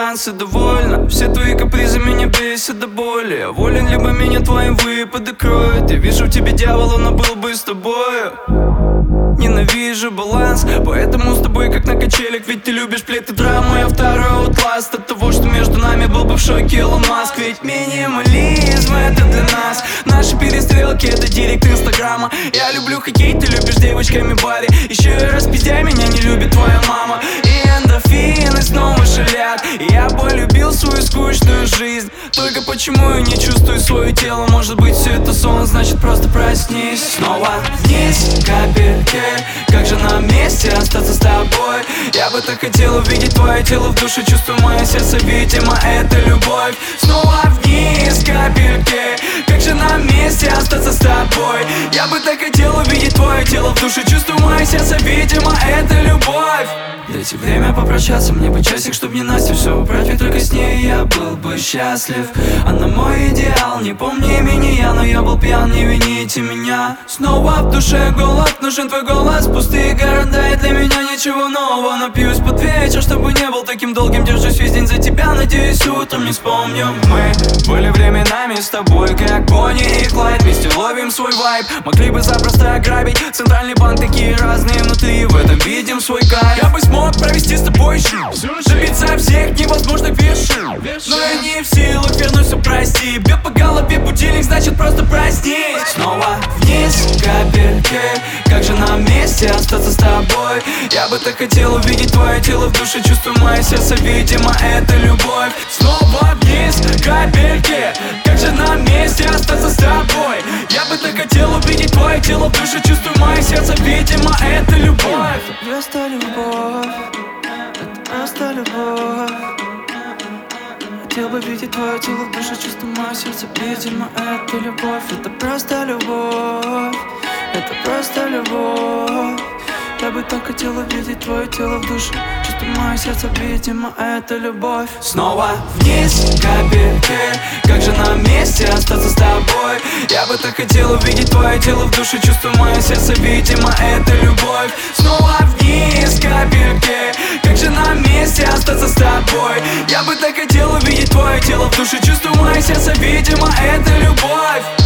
нюансы довольно. Все твои капризы меня бесят до боли. Я волен, либо меня твои выпады кроют. Я вижу в тебе дьявола, но был бы с тобою. Ненавижу баланс, поэтому с тобой как на качелях. Ведь ты любишь плед и драму, я второй аутласт от того, что между нами был бы в шоке Илон Маск. Ведь минимализм это для нас. Наши перестрелки это директ инстаграма. Я люблю хоккей, ты любишь девочками в баре. Еще и распиздяй, меня не любит твоя мама. И эндорфины снова шалят. И я полюбил свою скучную жизнь. Только почему я не чувствую свое тело? Может быть все это сон, значит просто проснись. Снова вниз капельки. Как же нам вместе остаться с тобой? Я бы так хотел увидеть твое тело в душе. Чувствую мое сердце, видимо, это любовь. Снова вниз капельки. Как же нам вместе остаться с тобой? Я бы так хотел увидеть твое тело в душе. Чувствую мое сердце, видимо, это любовь. Дайте время попрощаться, мне бы часик, чтоб не Настя все убрать. Ведь только с ней я был бы счастлив. Она мой идеал, не помню имени я, но я был пьян, не вините меня. Снова в душе голод, нужен твой голос. Пустые города и для меня ничего нового. Напьюсь под вечер, чтобы не был таким долгим. Держусь весь день за тебя, надеюсь утром не вспомню. Мы были временами с тобой, как Бонни и Клайд. Вместе ловим свой вайб, могли бы запросто ограбить центральный банк, такие разные внутри. В этом видим свой кайф. Я бы смог провести с тобой шоу, добиться всех невозможных вершин, но я не в силах вернуть все, прости. Бьет по голове будильник, значит просто проснись. Снова вниз капельки. Как же нам вместе остаться с тобой? Я бы так хотел увидеть твое тело в душе. Чувствую мое сердце, видимо, это любовь. Снова вниз капельки. Как же нам вместе остаться с тобой? Я бы так хотел увидеть твое тело в душе. Чувствую мое сердце, видимо, это любовь. Это просто любовь. Это просто любовь. Хотел бы видеть твое тело в душе. Чувствую мое сердце, видимо, это любовь. Это просто любовь. Это просто любовь. Я бы так хотел увидеть твое тело в душе. Чувствую мое сердце, видимо, это любовь. Снова вниз капельки. Как же нам вместе остаться с тобой? Я бы так хотел увидеть твое тело в душе. Чувствую мое сердце, видимо, это любовь. Снова вниз капельки. Как же нам вместе остаться с тобой? Я бы так хотел увидеть твое тело в душе. Чувствую мое сердце, видимо, это любовь.